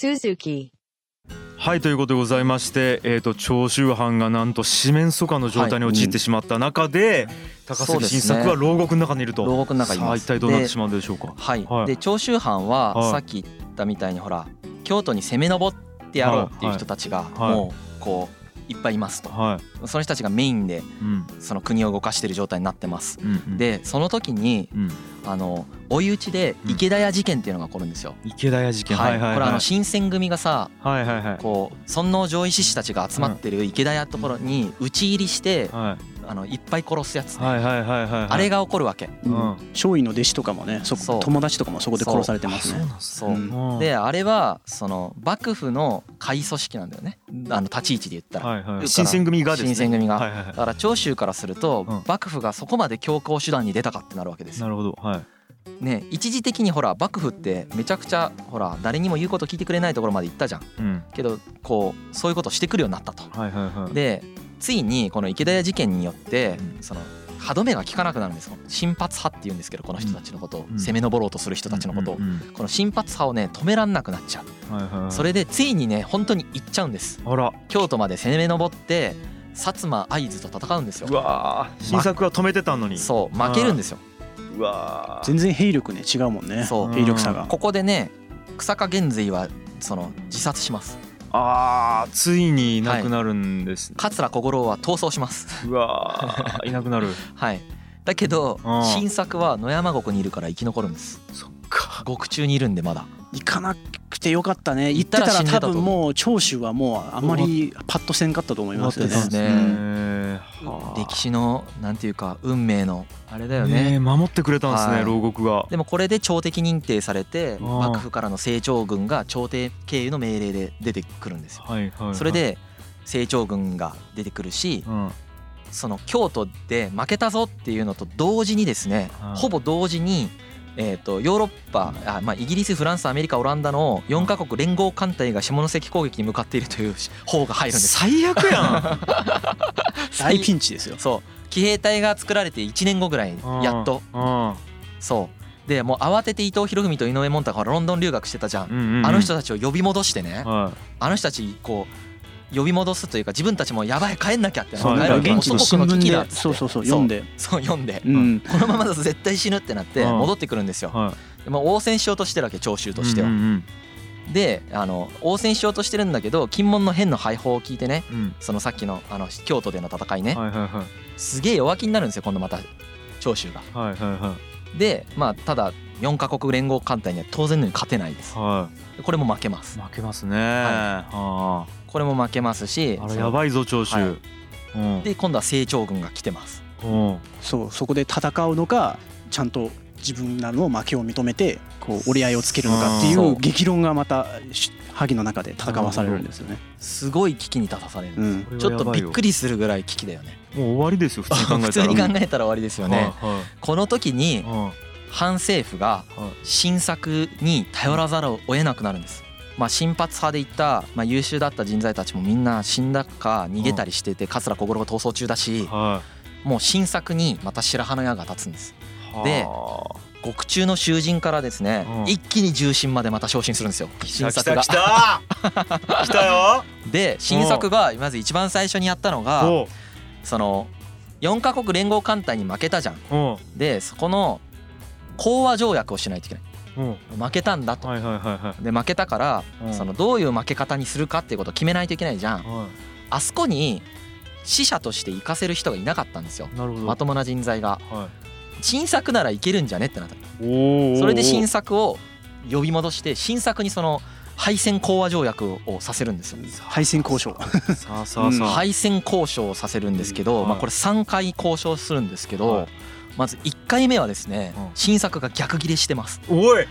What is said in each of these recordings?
Suzuki。 はい、ということでございまして、長州藩がなんと四面楚歌の状態に陥ってしまった中で、高杉晋作は牢獄の中にいると。 牢獄の中にいます。 さあ一体どうなってしまうんでしょうか。 はい、で長州藩はさっき言ったみたいにほら京都に攻め上ってやろうっていう人たちがもうこういっぱいいますと、その人たちがメインでその国を動かしている状態になってます。でその時に追い打ちで池田屋事件っていうのが起こるんですよ。 池田屋事件、 これ新選組がさ、こう尊王攘夷志士たちが集まってる池田屋ところに討ち入りしていっぱい殺すやつね、あれが起こるわけ。 松陰の弟子とかもね、友達とかもそこで殺されてますね。 そうであれはその幕府の下位組織なんだよね、立ち位置で言ったら。 新選組がですね。 新選組がだから長州からすると幕府がそこまで強硬手段に出たかってなるわけですよ。 なるほど。 ね、一時的にほら幕府ってめちゃくちゃほら誰にも言うこと聞いてくれないところまで行ったじゃん、けどこうそういうことをしてくるようになったと。でついにこの池田屋事件によってその歯止めが効かなくなるんですよ。新発派って言うんですけど、この人たちのことを攻め上ろうとする人たちのことをこの新発派をね止めらんなくなっちゃう。それでついにね本当に行っちゃうんです。京都まで攻め上って薩摩会津と戦うんですよ。 うわー、新作は止めてたのにそう負けるんですよ。 うわ全然兵力ね違うもんね。そう兵力差が。 ここでね久坂玄瑞はその自殺します。 ついにいなくなるんです、 桂小五郎は逃走します。 うわいなくなるはいだけど新作は野山国にいるから生き残るんです。 そっか、 獄中にいるんでまだ。 行かなくてよかったね。行ってたら多分もう長州はもうあんまりパッとせんかったと思いますよね。 歴史のなんていうか運命のあれだよね。 守ってくれたんですね、牢獄が。 でもこれで朝敵認定されて幕府からの清張軍が朝廷経由の命令で出てくるんですよ。それで清張軍が出てくるし、その京都で負けたぞっていうのと同時にですね、ほぼ同時にヨーロッパイギリス、フランス、アメリカ、オランダの4カ国連合艦隊が下関攻撃に向かっているという砲が入るんです。 最悪やん大ピンチですよ。 そう騎兵隊が作られて1年後ぐらいやっと。そうでもう慌てて伊藤博文と井上門太がロンドン留学してたじゃん。あの人たちを呼び戻してね、あの人たちこう呼び戻すというか、自分たちもやばい帰んなきゃってなる。 現地の新聞で読んでこのままだと絶対死ぬってなって戻ってくるんですよ。でも応戦しようとしてるわけ、長州としては。で応戦しようとしてるんだけど、金門の変の敗北を聞いてね、そのさっきの京都での戦いね、すげえ弱気になるんですよ今度また長州が。でただ4カ国連合艦隊には当然のように勝てないです。これも負けます。 負けますね。 これも負けますし、 やばいぞ長州。 で今度は清張軍が来てます。 そこで戦うのか、ちゃんと自分らの負けを認めてこう折り合いをつけるのかっていう激論がまた萩の中で戦わされるんですよね。 すごい危機に立たされるんです。ちょっとびっくりするぐらい危機だよね。 もう終わりですよ普通に考えたら。 普通に考えたら終わりですよね。この時に反政府が新作に頼らざるを得なくなるんです。新発派でいった優秀だった人材たちもみんな死んだか逃げたりしてて、桂小五郎が逃走中だし、もう新作にまた白羽の矢が立つんです。で獄中の囚人からですね、一気に重臣までまた昇進するんですよ新作が。来たよ。 で新作がまず一番最初にやったのが、その4カ国連合艦隊に負けたじゃん。でそこの講和条約をしないといけない。負けたんだと。で負けたからそのどういう負け方にするかっていうことを決めないといけないじゃん。あそこに使者として行かせる人がいなかったんですよ、まともな人材が。新作ならいけるんじゃねってなった。それで新作を呼び戻して、新作にその敗戦講和条約をさせるんですよ。 敗戦交渉敗戦交渉をさせるんですけど、これ3回交渉するんですけど、まず1回目はですね、新作が逆ギレしてます。 おい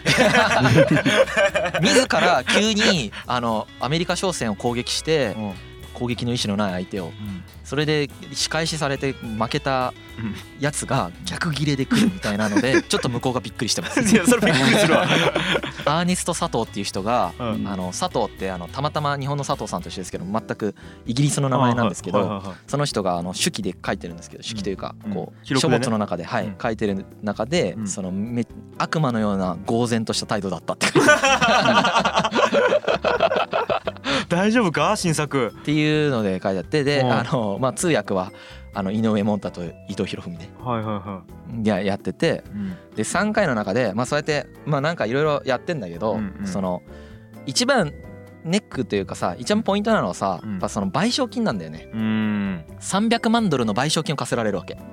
自ら急にアメリカ商船を攻撃して攻撃の意思のない相手を、それで仕返しされて負けたやつが逆ギレで来るみたいなのでちょっと向こうがびっくりしてます。 いやそれびっくりするわ。 アーネスト佐藤っていう人が、佐藤ってたまたま日本の佐藤さんと一緒ですけど全くイギリスの名前なんですけど、その人が手記で書いてるんですけど、手記というかこう書物の中で書いてる中で、その悪魔のような呆然とした態度だったって大丈夫か新作っていうので書いてあって、でまあ通訳は井上もんたと伊藤博文ね、 はいはいはい、 やってて、で3回の中でまあそうやってまあなんかいろいろやってんだけど、その一番ネックというかさ、一番ポイントなのはさ、やっぱその賠償金なんだよね。300万ドルの賠償金を課せられるわけ。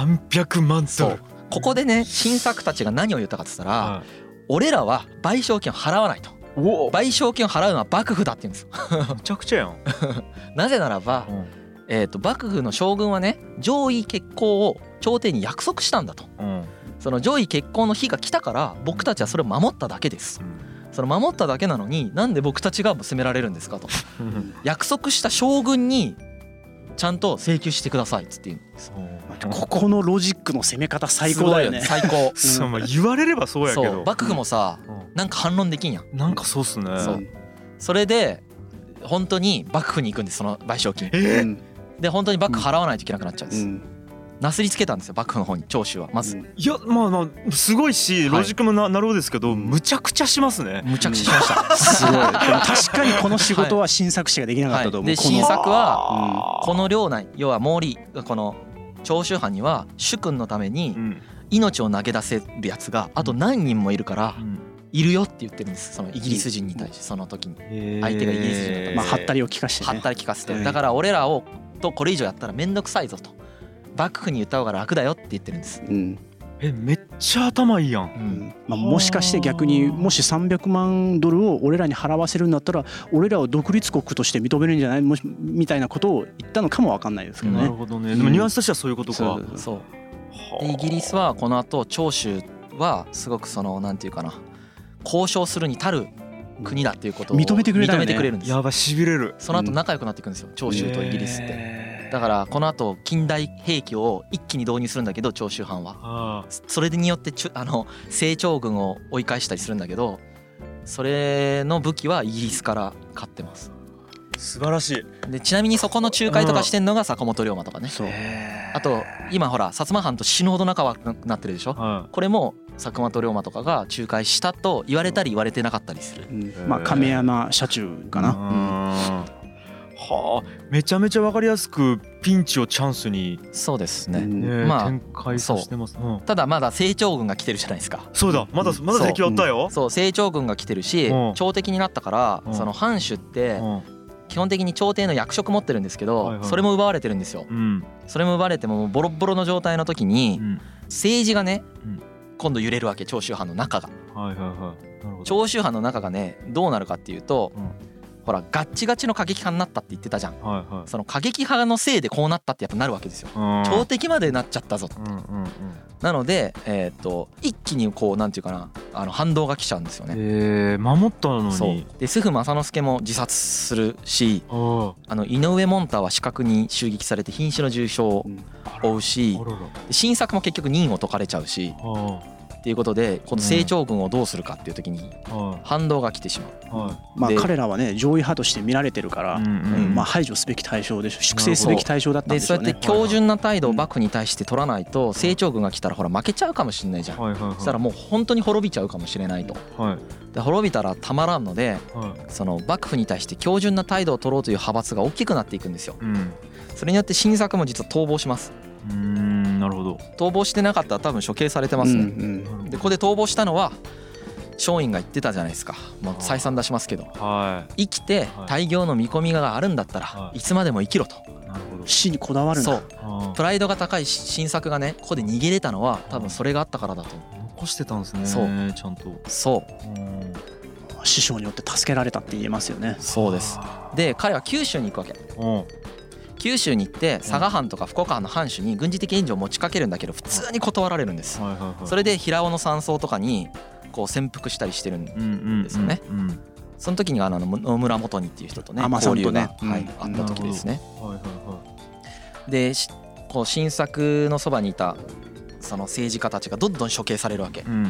300万ドル。 ここでね新作たちが何を言ったかって言ったら、俺らは賠償金を払わないと。賠償金を払うのは幕府だって言うんですよ。 めちゃくちゃやん。 なぜならば、幕府の将軍はね上位決行を朝廷に約束したんだと、その上位決行の日が来たから僕たちはそれを守っただけです、その守っただけなのになんで僕たちが責められるんですかと約束した将軍にちゃんと請求してくださいっつって言うんです。 ここのロジックの攻め方最高だよね。 最高。 言われればそうやけど、 幕府もさなんか反論できんやん。 なんかそうっすね。 それで本当に幕府に行くんです、その賠償金。で本当に幕府払わないといけなくなっちゃうんです。なすりつけたんですよ幕府の方に長州はまず。 いやまあすごいしロジックもなるほどですけど、むちゃくちゃしますね。 むちゃくちゃしました。 すごい。確かにこの仕事は新作しかできなかったと思う。 で新作はこの領内、要は毛利この長州藩には主君のために命を投げ出せるやつがあと何人もいるからいるよって言ってるんです、そのイギリス人に対して。その時に相手がイギリス人だったんです。 まあハったりを聞かせてね。 ハったり聞かせて、だから俺らをとこれ以上やったらめんどくさいぞと、幕府に言った方が楽だよって言ってるんです。 めっちゃ頭いいやん。 まあもしかして逆にもし300万ドルを俺らに払わせるんだったら俺らを独立国として認めるんじゃないみたいなことを言ったのかも分かんないですけどね。 なるほどね。でもニュアンスとしてはそういうことか。 そうでイギリスはこの後長州はすごくそのなんていうかな、交渉するに足る国だっていうことを認めてくれるんです。 やば痺れる。 その後仲良くなっていくんですよ、長州とイギリスって。だからこの後近代兵器を一気に導入するんだけど長州藩はそれによって清朝軍を追い返したりするんだけど、それの武器はイギリスから買ってます。 素晴らしい。 でちなみにそこの仲介とかしてんのが坂本龍馬とかね。あと今ほら薩摩藩と死ぬほど仲悪くなってるでしょ。これも坂本龍馬とかが仲介したと言われたり言われてなかったりする。 まあ亀山社中かな。 はあ、めちゃめちゃ分かりやすくピンチをチャンスに。 そうですね。 まあ展開させてます。 ただまだ清朝軍が来てるじゃないですか。 そうだ、まだ敵おったよ。 そう清朝軍が来てるし朝敵になったからその藩主って基本的に朝廷の役職持ってるんですけど、それも奪われてるんですよ。それも奪われてもボロボロの状態の時に政治がね今度揺れるわけ、長州藩の中が。長州藩の中がねどうなるかっていうと、ほらガッチガチの過激派になったって言ってたじゃん。その過激派のせいでこうなったってやっぱなるわけですよ。朝敵までなっちゃったぞって。なので一気にこうなんていうかな反動が来ちゃうんですよね。 守ったのに。 そうで崇府正之助も自殺するし、井上門太は刺客に襲撃されて瀕死の重傷を負うし、新作も結局任を解かれちゃうし。っていうことでこの清朝軍をどうするかっていう時に反動が来てしまう。 まあ彼らはね上位派として見られてるからまあ排除すべき対象でしょ、粛清すべき対象だったんでしょうね。 でそうやって強靭な態度を幕府に対して取らないと清朝軍が来たらほら負けちゃうかもしれないじゃん。そしたらもう本当に滅びちゃうかもしれないと。で滅びたらたまらんのでその幕府に対して強靭な態度を取ろうという派閥が大きくなっていくんですよ。それによって新作も実は逃亡します。 なるほど。 逃亡してなかったら多分処刑されてますね。でここで逃亡したのは松陰が言ってたじゃないですか。もう再三出しますけど、生きて大業の見込みがあるんだったらいつまでも生きろと。 死にこだわるんだ。 そうプライドが高い新作がねここで逃げれたのは多分それがあったからだと。 残してたんですね。 そうちゃんと。 そう師匠によって助けられたって言えますよね。 そうです。で彼は九州に行くわけ。九州に行って佐賀藩とか福岡藩の藩主に軍事的援助を持ちかけるんだけど普通に断られるんです。それで平尾の山荘とかにこう潜伏したりしてるんですよね。その時に野村元にっていう人とね交流があった時ですね。でこう新作のそばにいたその政治家たちがどんどん処刑されるわけ。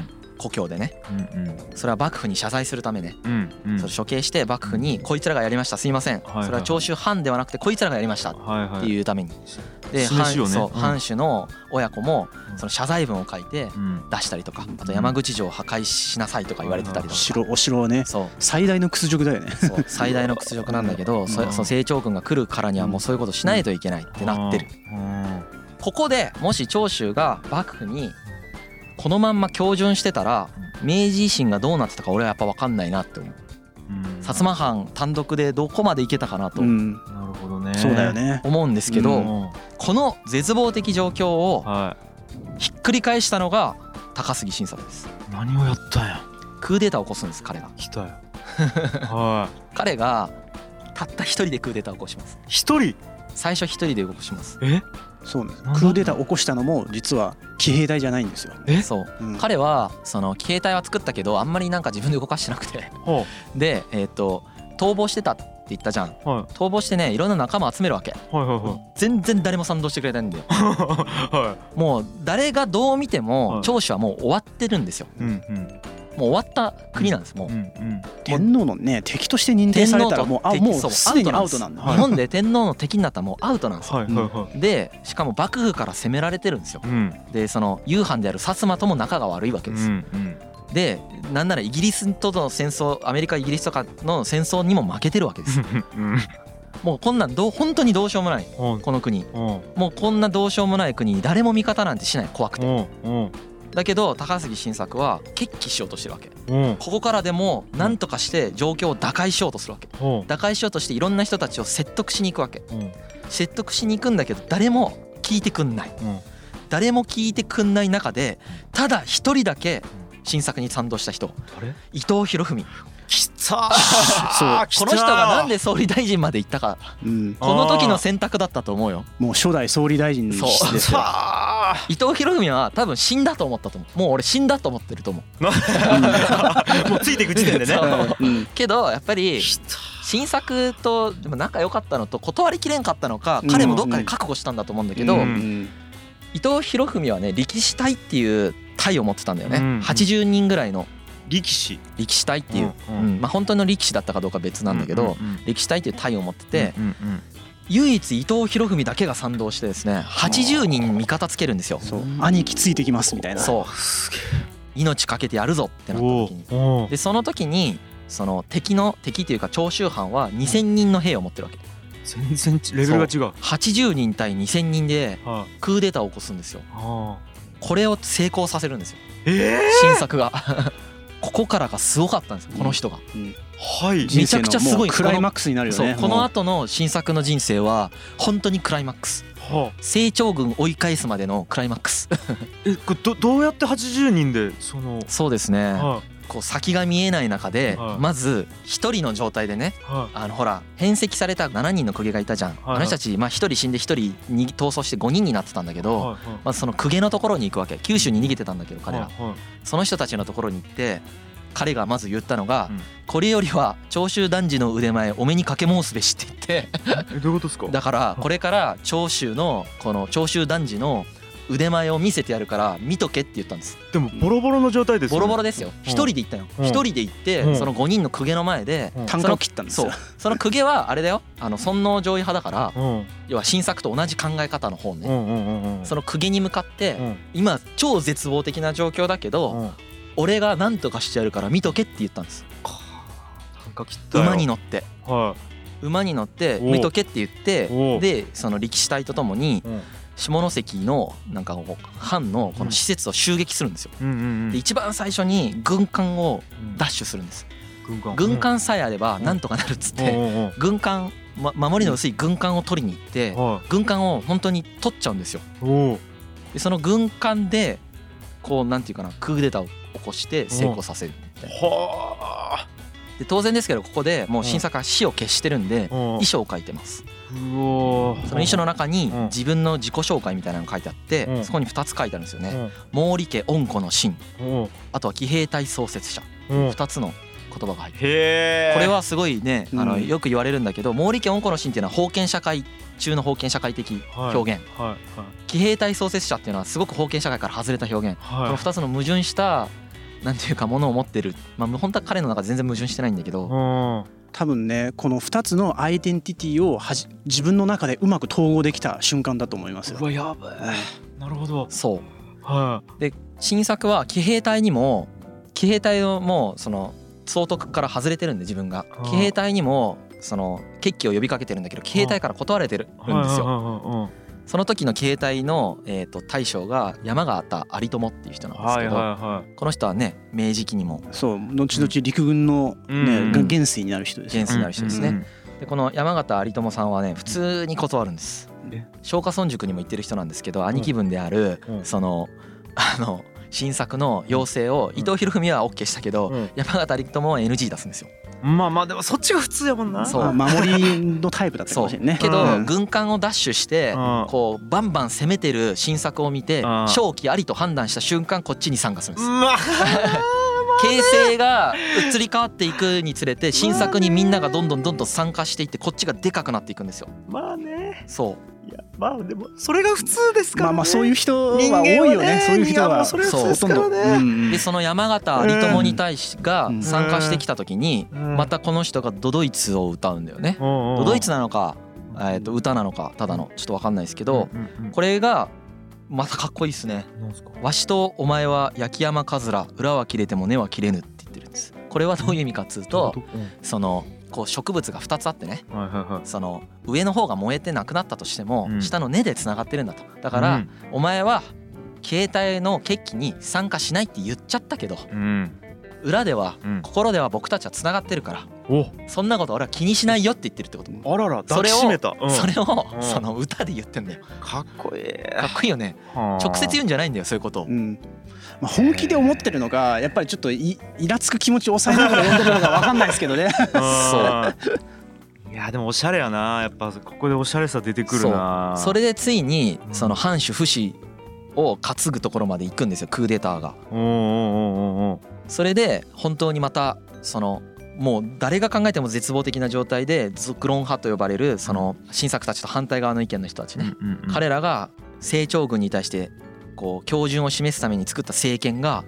故郷でね、それは幕府に謝罪するためね、それ処刑して幕府にこいつらがやりました、すいません、それは長州藩ではなくてこいつらがやりましたっていうために、で藩主の親子もその謝罪文を書いて出したりとか、あと山口城を破壊しなさいとか言われてたりとか、 お城はね最大の屈辱だよね。 そう最大の屈辱なんだけど、その成長軍が来るからにはもうそういうことしないといけないってなってる。ここでもし長州が幕府にこのまんま恭順してたら明治維新がどうなってたか俺はやっぱ分かんないなって思う。薩摩藩単独でどこまでいけたかなと、 なるほどね、 そうだよね思うんですけど、この絶望的状況をひっくり返したのが高杉晋作です。 何をやったんや。 クーデターを起こすんです、彼が。 来たよはい。彼がたった一人でクーデターを起こします。 一人？ 最初一人で起こします。 そうなんです。クーデターを起こしたのも実は騎兵隊じゃないんですよ。 そう、彼はその騎兵隊は作ったけどあんまりなんか自分で動かしてなくてで逃亡してたって言ったじゃん、逃亡してねいろんな仲間集めるわけ、全然誰も賛同してくれないんだよもう誰がどう見ても長州はもう終わってるんですよ、もう終わった国なんです。もう天皇のね敵として認定されたらもうすでにアウトなんだ。 日本で天皇の敵になったらもうアウトなんですよ。でしかも幕府から攻められてるんですよ。でその夕飯である薩摩とも仲が悪いわけです。でなんならイギリスとの戦争、アメリカイギリスとかの戦争にも負けてるわけですもうこんなん本当にどうしようもないこの国、もうこんなどうしようもない国に誰も味方なんてしない、怖くて。だけど高杉晋作は決起しようとしてるわけ。ここからでも何とかして状況を打開しようとするわけ。打開しようとしていろんな人たちを説得しに行くわけ。説得しに行くんだけど誰も聞いてくんない。誰も聞いてくんない中でただ一人だけ晋作に賛同した人、伊藤博文。 きたこの人がなんで総理大臣まで行ったか、この時の選択だったと思うよ。 もう初代総理大臣ですよ。 伊藤博文は多分死んだと思ったと思う。もう俺死んだと思ってると思うもうついていく時点でねけどやっぱり晋作と仲良かったのと断りきれんかったのか、彼もどっかで覚悟したんだと思うんだけど、伊藤博文はね力士隊っていう隊を持ってたんだよね。80人ぐらいの力士隊っていう、まあ本当の力士だったかどうか別なんだけど、力士隊っていう隊を持ってて、唯一伊藤博文だけが賛同してですね、80人味方つけるんですよ。 兄貴ついてきますみたいな。 そう命かけてやるぞってなった時に、でその時にその敵っていうか長州藩は2000人の兵を持ってるわけ。 全然レベルが違う。 80人対2000人でクーデターを起こすんですよ。これを成功させるんですよ、晋作がここからがすごかったんですよ、この人が。めちゃくちゃすごいクライマックスになるよね。 この後の晋作の人生は本当にクライマックス、成長軍追い返すまでのクライマックスこれどうやって80人でそうですね、こう先が見えない中でまず一人の状態でね、ほら編成された7人の公家がいたじゃん。あの人たち1人死んで1人に逃走して5人になってたんだけど、まずその公家のところに行くわけ。九州に逃げてたんだけど彼ら、その人たちのところに行って彼がまず言ったのが、これよりは長州男児の腕前お目にかけ申すべしって言ってどういうことですか。 だからこれから長州のこの長州男児の腕前を見せてやるから見とけって言ったんです。 でもボロボロの状態ですよね。 ボロボロですよ。一人で行ったよ。一人で行ってその5人の公家の前で単価を切ったんですよ。 その公家はあれだよ、尊王攘夷派だから、要は晋作と同じ考え方の方ね。その公家に向かって今超絶望的な状況だけど俺が何とかしてやるから見とけって言ったんです。馬に乗って馬に乗って見とけって言って、でその力士隊とともに下関のなんか藩のこの施設を襲撃するんですよ。で一番最初に軍艦を奪取するんです。軍艦さえあればなんとかなるっつって軍艦、守りの薄い軍艦を取りに行って軍艦を本当に取っちゃうんですよ。でその軍艦でこうなんていうかな、クーデターを起こして成功させるみたいな。で当然ですけどここでもう晋作は死を決してるんで遺書を書いてます。その遺書の中に自分の自己紹介みたいなのが書いてあって、そこに2つ書いてあるんですよね。毛利家恩子の臣、あとは騎兵隊創設者、2つの言葉が入ってる。これはすごいね、よく言われるんだけど、毛利家恩子の臣っていうのは封建社会中の封建社会的表現、騎兵隊創設者っていうのはすごく封建社会から外れた表現。この2つの矛盾したなんていうかものを持ってる、まあ本当は彼の中で全然矛盾してないんだけど、 多分ねこの2つのアイデンティティを自分の中でうまく統合できた瞬間だと思いますよ。 うわやばい、なるほど。 そう、で新作は騎兵隊をもうその総督から外れてるんで、自分が騎兵隊にもその決起を呼びかけてるんだけど騎兵隊から断られてるんですよ。その時の騎兵隊の大将が山形有朋っていう人なんですけど、この人はね明治期にもそう後々陸軍のね元帥になる人ですね。 元帥になる人ですね。でこの山形有朋さんはね普通に断るんです。松下村塾にも行ってる人なんですけど、兄貴分であるその新作の要請を伊藤博文は OK したけど、山形有朋は NG 出すんですよ。 まあまあでもそっちが普通やもんな。 そう守りのタイプだったかもしれないね。 けど軍艦をダッシュしてこうバンバン攻めてる新作を見て勝機ありと判断した瞬間こっちに参加するんです。形勢が移り変わっていくにつれて新作にみんながどんどん参加していってこっちがでかくなっていくんですよ。 まあね。 そう。 いやまあでもそれが普通ですからね。 まあそういう人は多いよね。そういう人はそれは普通ですからね。 でその山形有朋に対しが参加してきた時にまたこの人がドドイツを歌うんだよね。ドドイツなのか歌なのかただのちょっと分かんないですけど、これがまたかっこいいですね。わしとお前は焼き山かずら、裏は切れても根は切れぬって言ってるんです。これはどういう意味かっつうと、そのこう植物が2つあってね、その上の方が燃えてなくなったとしても下の根でつながってるんだと。だからお前は騎兵隊の決起に参加しないって言っちゃったけど、裏では心では僕たちはつながってるから、そんなこと俺は気にしないよって言ってるってこと。 あらら抱きしめた。 それをその歌で言ってんだよ。 かっこいい。 かっこいいよね。直接言うんじゃないんだよそういうことを。 まあ本気で思ってるのかやっぱりちょっとイラつく気持ちを抑えながら読んでるのか分かんないですけどね。 そういやでもおしゃれやな。やっぱここでおしゃれさ出てくるな。 それでついにその藩主不死を担ぐところまで行くんですよ、クーデターが。それで本当にまたそのもう誰が考えても絶望的な状態でゾクロン派と呼ばれるその新作たちと反対側の意見の人たちね、彼らが清張軍に対してこう標準を示すために作った政権が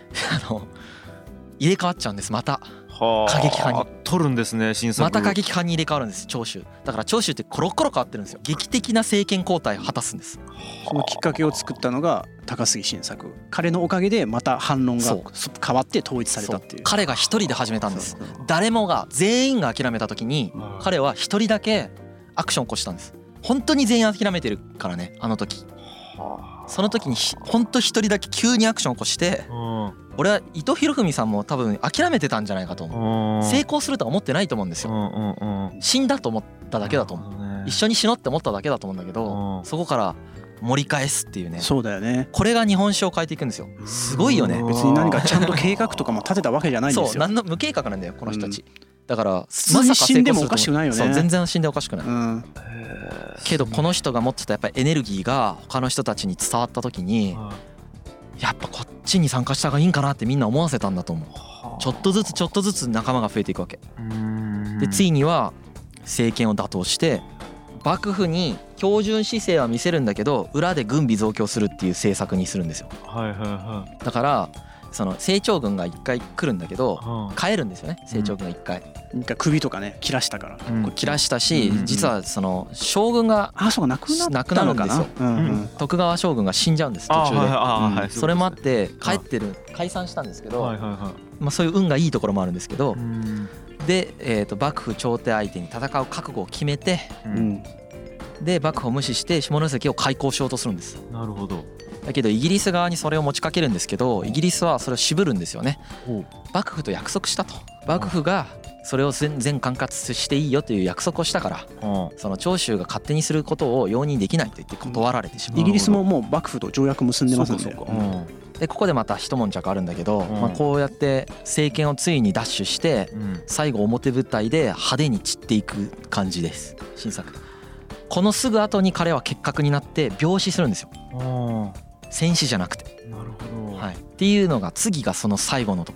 入れ替わっちゃうんです。また過激派に取るんですね。新作また過激派に入れ替わるんです。長州だから長州ってコロコロ変わってるんですよ。劇的な政権交代を果たすんです。 そのきっかけを作ったのが高杉晋作。彼のおかげでまた反論が変わって統一されたっていう。 彼が一人で始めたんです。誰もが全員が諦めた時に彼は一人だけアクションを起こしたんです。本当に全員諦めてるからね、あの時。その時に本当一人だけ急にアクションを起こして、俺は伊藤博文さんも多分諦めてたんじゃないかと思う。成功するとは思ってないと思うんですよ。死んだと思っただけだと思う。一緒に死のうって思っただけだと思うんだけど、そこから盛り返すっていうね。 そうだよね。 これが日本史を変えていくんですよ。すごいよね。 別に何かちゃんと計画とかも立てたわけじゃないんですよ。 そう、何の無計画なんだよこの人たち。だからまさか死んでもおかしくないよね。 そう全然死んでおかしくない。けどこの人が持ってたやっぱりエネルギーが他の人たちに伝わった時に、やっぱこっちに参加した方がいいんかなってみんな思わせたんだと思う。ちょっとずつ仲間が増えていくわけで、ついには政権を打倒して幕府に標準姿勢は見せるんだけど裏で軍備増強するっていう政策にするんですよ。だからその清張軍が一回来るんだけど帰るんですよね。清張軍が一回首とかね切らしたから、 切らしたし、実はその将軍がなくなるんですよ。徳川将軍が死んじゃうんです途中で。それもあって解散したんですけど、まあそういう運がいいところもあるんですけど、で幕府朝廷相手に戦う覚悟を決めて、で幕府を無視して下関を開港しようとするんです。 なるほど。 だけどイギリス側にそれを持ちかけるんですけど、イギリスはそれを渋るんですよね。幕府と約束したと。幕府がそれを全管轄していいよという約束をしたから、その長州が勝手にすることを容認できないと言って断られてしまう。 イギリスももう幕府と条約結んでますんで。 でここでまた一悶着あるんだけど、こうやって政権をついに奪取して、最後表舞台で派手に散っていく感じです新作。このすぐ後に彼は結核になって病死するんですよ。戦死じゃなくて。 なるほど。 っていうのが次がその最後のとこ。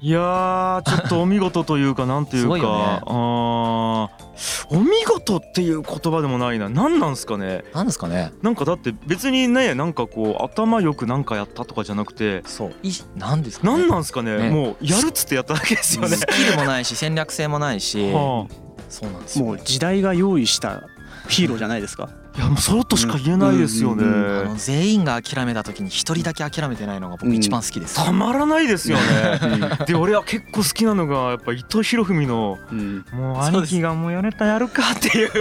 いやーちょっとお見事というかなんていうか、 すごいよね。 お見事っていう言葉でもないな。何なんすかね。 なんですかね。 なんかだって別にね、なんかこう頭よくなんかやったとかじゃなくて、 そうなんですかね。 何なんすかね。もうやるっつってやっただけですよね。 スキルもないし戦略性もないし、そうなんですよ。 もう時代が用意したヒーローじゃないですか。 いやもうそうとしか言えないですよね。 全員が諦めた時に一人だけ諦めてないのが僕一番好きです。 たまらないですよね。で俺は結構好きなのがやっぱ伊藤博文のもう兄貴がもうやれたやるかっていう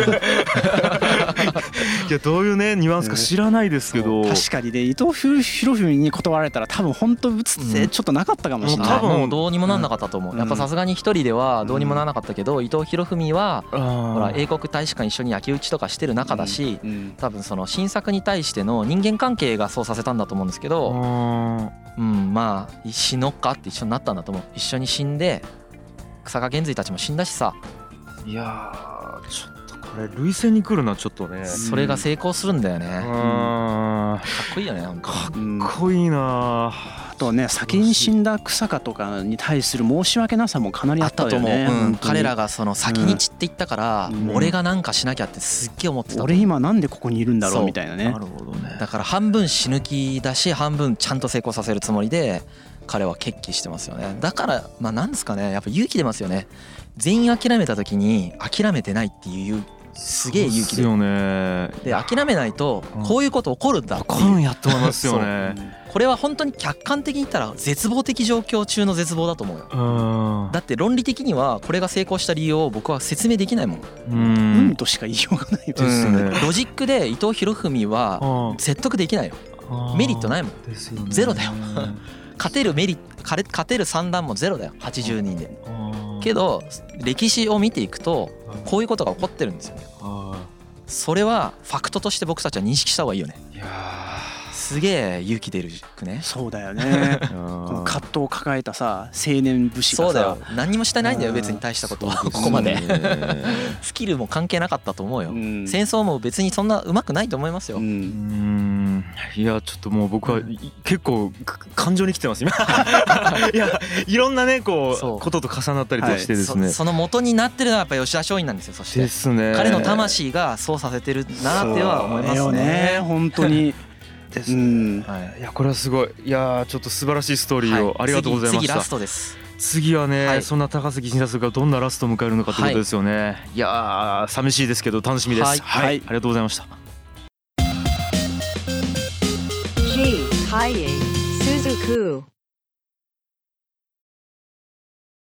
いやどういうねニュアンスか知らないですけど、 確かにね伊藤博文に断られたら多分本当打つってちょっとなかったかもしれない。 多分もうどうにもなんなかったと思う。やっぱさすがに一人ではどうにもならなかったけど、伊藤博文はほら英国大使館一緒に焼き討ちとかしてる中だし、多分その新作に対しての人間関係がそうさせたんだと思うんですけど、まあ死のっかって一緒になったんだと思う。一緒に死んで草賀源瑞たちも死んだしさ。 いやちょっとこれ涙腺に来るなちょっとね。 それが成功するんだよね。かっこいいよね。かっこいいな。 あとね先に死んだ草加とかに対する申し訳なさもかなりあったと思う。 彼らがその先に散っていったから俺がなんかしなきゃってすっげえ思ってた。 俺今なんでここにいるんだろうみたいなね。 なるほどね。 だから半分死ぬ気だし半分ちゃんと成功させるつもりで彼は決起してますよね。だからまあなんですかね、やっぱ勇気出ますよね。全員諦めた時に諦めてないっていうすげえ勇気で。で諦めないとこういうこと起こるんだっていう。 起こるんやと思いますよね。 これは本当に客観的に言ったら絶望的状況中の絶望だと思うよ。だって論理的にはこれが成功した理由を僕は説明できないもん。 運としか言いようがないですね。 ロジックで伊藤博文は説得できないよ。メリットないもん。ゼロだよ。勝てる算段もゼロだよ。80人で。けど歴史を見ていくとこういうことが起こってるんですよね。それはファクトとして僕たちは認識した方がいいよね。すげえ勇気出るくね。 そうだよね。この葛藤を抱えたさ青年武士がさ、 そうだよ。何にもしてないんだよ別に大したことは。ここまでスキルも関係なかったと思うよ。戦争も別にそんな上手くないと思いますよ。 いやちょっともう僕は結構感情に来てます今。いやいろんなねこうことと重なったりとしてですね、 その元になってるのはやっぱ吉田松陰なんですよ。そしてですね、 彼の魂がそうさせてるなっては思いますね。 本当に。 いやこれはすごい。いやちょっと素晴らしいストーリーをありがとうございました。 次ラストです。 次はね、そんな高杉晋作がどんなラストを迎えるのかということですよね。いや寂しいですけど楽しみです。はい、ありがとうございました。 G. Kaie Suzuku